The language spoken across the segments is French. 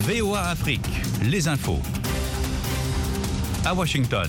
VOA Afrique, les infos. À Washington.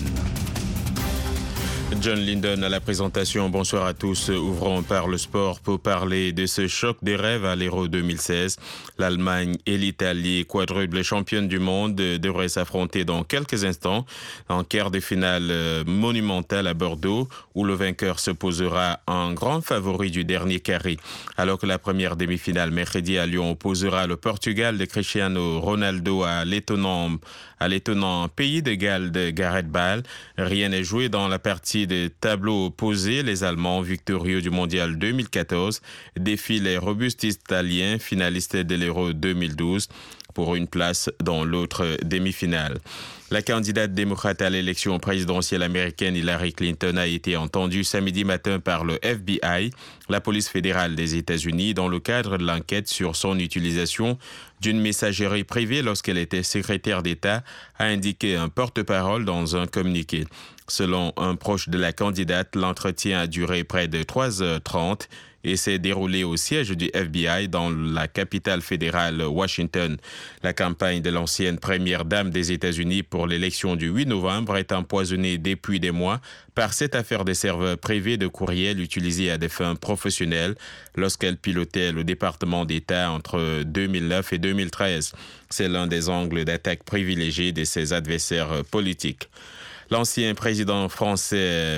John Linden à la présentation. Bonsoir à tous. Ouvrons par le sport pour parler de ce choc des rêves à l'Euro 2016. L'Allemagne et l'Italie, quadruple championnes du monde, devraient s'affronter dans quelques instants en quart de finale monumentale à Bordeaux, où le vainqueur se posera en grand favori du dernier carré. Alors que la première demi-finale mercredi à Lyon opposera le Portugal de Cristiano Ronaldo à l'étonnant pays de Galles de Gareth Bale. Rien n'est joué dans la partie des tableaux opposés. Les Allemands, victorieux du Mondial 2014, défient les robustes Italiens, finalistes de l'Euro 2012, pour une place dans l'autre demi-finale. La candidate démocrate à l'élection présidentielle américaine Hillary Clinton a été entendue samedi matin par le FBI, la police fédérale des États-Unis, dans le cadre de l'enquête sur son utilisation d'une messagerie privée lorsqu'elle était secrétaire d'État, a indiqué un porte-parole dans un communiqué. Selon un proche de la candidate, l'entretien a duré près de 3h30 et s'est déroulé au siège du FBI dans la capitale fédérale Washington. La campagne de l'ancienne première dame des États-Unis pour l'élection du 8 novembre est empoisonnée depuis des mois par cette affaire de serveurs privés de courriel utilisés à des fins professionnelles lorsqu'elle pilotait le département d'État entre 2009 et 2013. C'est l'un des angles d'attaque privilégiés de ses adversaires politiques. L'ancien président français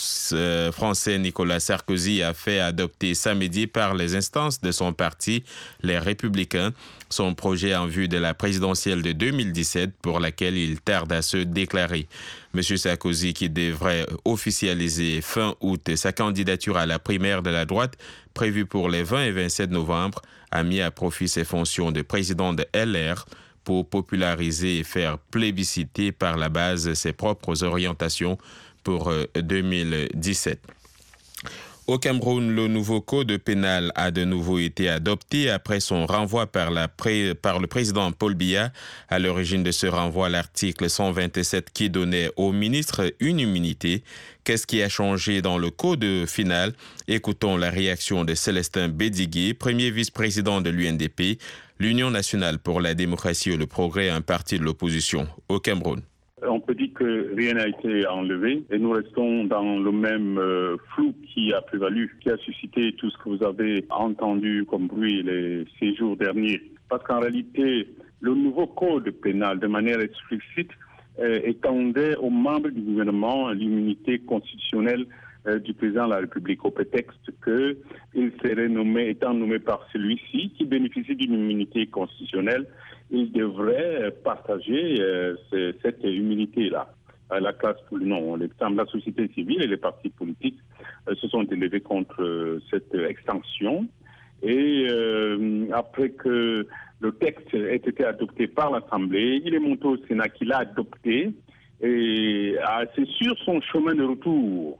Nicolas Sarkozy a fait adopter samedi par les instances de son parti, les Républicains, son projet en vue de la présidentielle de 2017 pour laquelle il tarde à se déclarer. M. Sarkozy, qui devrait officialiser fin août sa candidature à la primaire de la droite prévue pour les 20 et 27 novembre, a mis à profit ses fonctions de président de LR pour populariser et faire plébisciter par la base ses propres orientations pour 2017. Au Cameroun, le nouveau code pénal a de nouveau été adopté après son renvoi par le président Paul Biya. À l'origine de ce renvoi, l'article 127 qui donnait au ministre une immunité. Qu'est-ce qui a changé dans le code final? Écoutons la réaction de Célestin Bédigué, premier vice-président de l'UNDP, l'Union nationale pour la démocratie et le progrès, un parti de l'opposition au Cameroun. On peut dire que rien n'a été enlevé et nous restons dans le même flou qui a prévalu, qui a suscité tout ce que vous avez entendu comme bruit ces jours derniers. Parce qu'en réalité, le nouveau code pénal, de manière explicite, étendait aux membres du gouvernement l'immunité constitutionnelle du président de la République, au prétexte qu'il serait étant nommé par celui-ci, qui bénéficie d'une immunité constitutionnelle, il devrait partager cette immunité-là. La classe, la société civile et les partis politiques se sont élevés contre cette extension. Et après que le texte ait été adopté par l'Assemblée, il est monté au Sénat qui l'a adopté. Et c'est sur son chemin de retour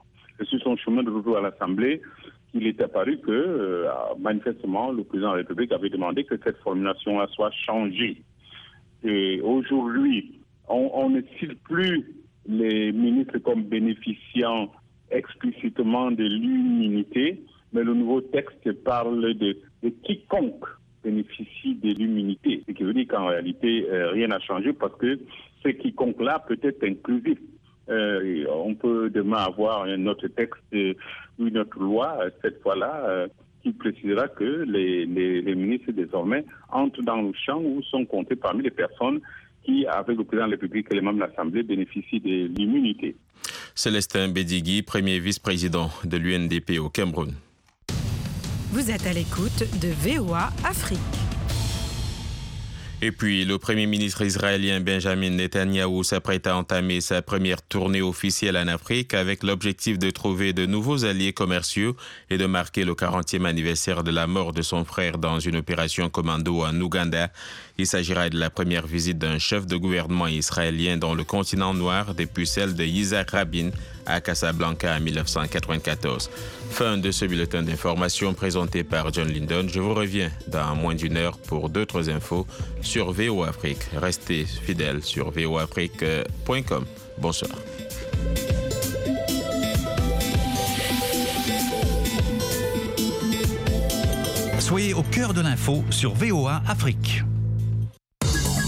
à l'Assemblée qu'il est apparu que, manifestement, le président de la République avait demandé que cette formulation-là soit changée. Et aujourd'hui, on ne cite plus les ministres comme bénéficiant explicitement de l'immunité, mais le nouveau texte parle de quiconque bénéficie de l'immunité. Ce qui veut dire qu'en réalité, rien n'a changé parce que ce quiconque-là peut être inclusif. On peut demain avoir un autre texte ou une autre loi, cette fois-là, qui précisera que les ministres désormais entrent dans le champ où sont comptés parmi les personnes qui, avec le président de la République et les membres de l'Assemblée, bénéficient de l'immunité. Célestin Bédigué, premier vice-président de l'UNDP au Cameroun. Vous êtes à l'écoute de VOA Afrique. Et puis, le premier ministre israélien Benjamin Netanyahou s'apprête à entamer sa première tournée officielle en Afrique avec l'objectif de trouver de nouveaux alliés commerciaux et de marquer le 40e anniversaire de la mort de son frère dans une opération commando en Ouganda. Il s'agira de la première visite d'un chef de gouvernement israélien dans le continent noir depuis celle de Yitzhak Rabin à Casablanca en 1994. Fin de ce bulletin d'information présenté par John Linden. Je vous reviens dans moins d'une heure pour d'autres infos sur VOA Afrique. Restez fidèles sur voafrique.com. Bonsoir. Soyez au cœur de l'info sur VOA Afrique.